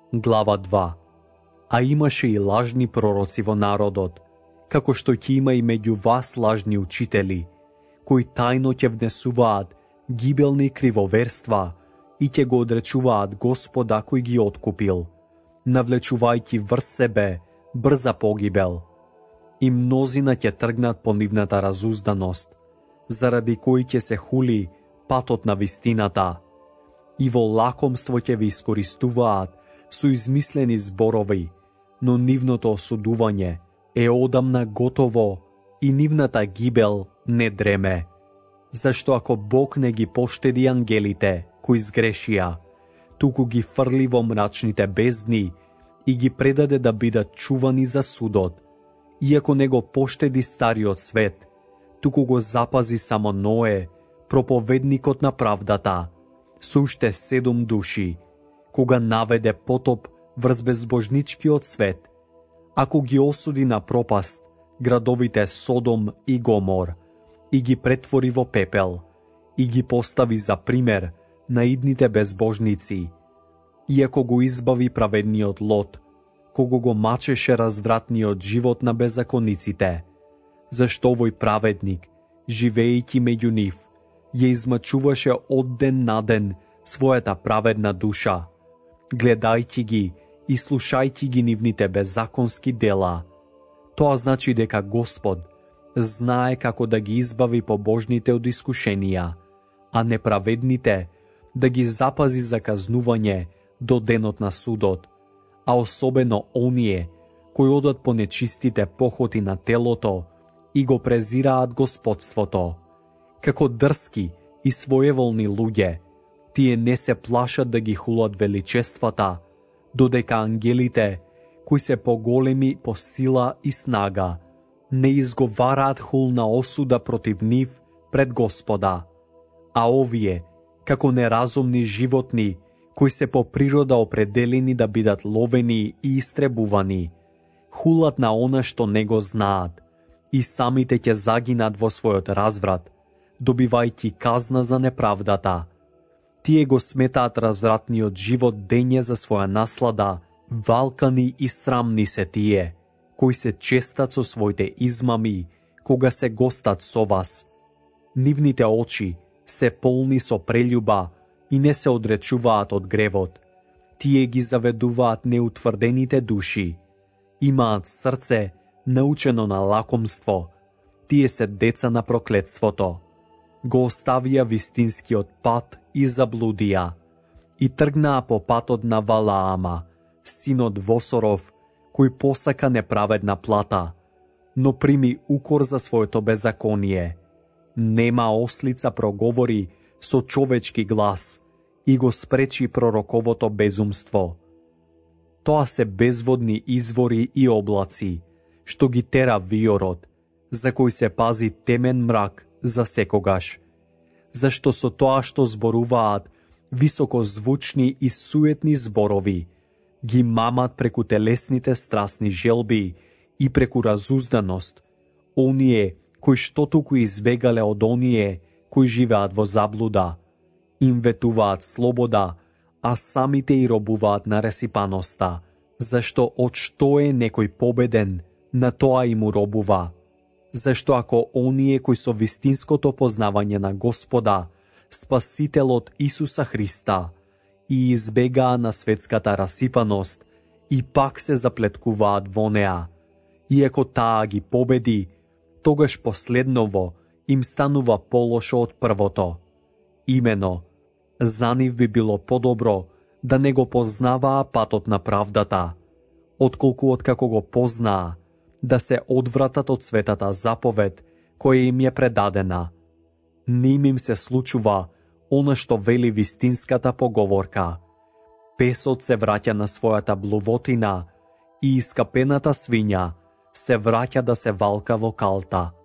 Глава 2. А имаше и лажни пророци во народот, како што ќе има и меѓу вас лажни учители, кои тајно ќе внесуваат гибелни кривоверства и ќе го одречуваат Господа кој ги откупил, навлечувајќи врз себе брза погибел. И мнозина ќе тргнат по нивната разузданост, заради кои ќе се хули патот на вистината. И во лакомство ќе ви искористуваат со измислени зборови, но нивното осудување е одамна готово и нивната гибел не дреме. Зашто ако Бог не ги поштеди ангелите кои сгрешија, туку ги фрли во мрачните бездни и ги предаде да бидат чувани за судот, иако не го поштеди стариот свет, туку го запази само Ное, проповедникот на правдата, со уште 7 души, кога наведе потоп врз безбожничкиот свет, ако ги осуди на пропаст градовите Содом и Гомор и ги претвори во пепел и ги постави за пример на идните безбожници, иако го избави праведниот Лот, кого го мачеше развратниот живот на беззакониците, зашто овој праведник, живеејќи меѓу нив, ја измачуваше од ден на ден својата праведна душа, гледајќи ги и слушајќи ги нивните беззаконски дела. Тоа значи дека Господ знае како да ги избави побожните од искушенија, а неправедните да ги запази за казнување до денот на судот, а особено оние кои одат по нечистите похоти на телото и го презираат господството. Како дрски и своеволни луѓе, тие не се плашат да ги хулат величествата, додека ангелите, кои се поголеми по сила и снага, не изговараат хулна осуда против нив пред Господа. А овие, како неразумни животни, кои се по природа определени да бидат ловени и истребувани, хулат на она што не го знаат, и самите ќе загинат во својот разврат, добивајќи казна за неправдата. Тие го сметаат развратниот живот дење за своја наслада, валкани и срамни се тие, кои се честат со своите измами, кога се гостат со вас. Нивните очи се полни со прељуба и не се одречуваат од гревот. Тие ги заведуваат неутврдените души. Имаат срце научено на лакомство. Тие се деца на проклетството. Го оставија вистинскиот пат и заблудија и тргнаа по патот на Валаама, синот Восоров, кој посака неправедна плата, но прими укор за своето беззаконие. Нема ослица проговори со човечки глас и го спречи пророковото безумство. Тоа се безводни извори и облаци, што ги тера виорот, за кој се пази темен мрак за секогаш, зашто со тоа што зборуваат високозвучни и суетни зборови, ги мамат преку телесните страсни желби и преку разузданост, оние кои што туку избегале од оние кои живеат во заблуда, им ветуваат слобода, а самите и робуваат на ресипаноста, зашто од што е некој победен, на тоа им уробува. Зашто ако оние кои со вистинското познавање на Господа, Спасителот Исуса Христа, и избегаа на светската расипаност, и пак се заплеткуваат во неа, иако таа ги победи, тогаш последново им станува полошо од првото. Имено, за нив би било подобро да не го познаваа патот на правдата, отколку откако го познаа, да се одвратат од светата заповед која им е предадена. Ним им се случува она што вели вистинската поговорка. Песот се враќа на својата блувотина и искапената свиња се враќа да се валка во калта.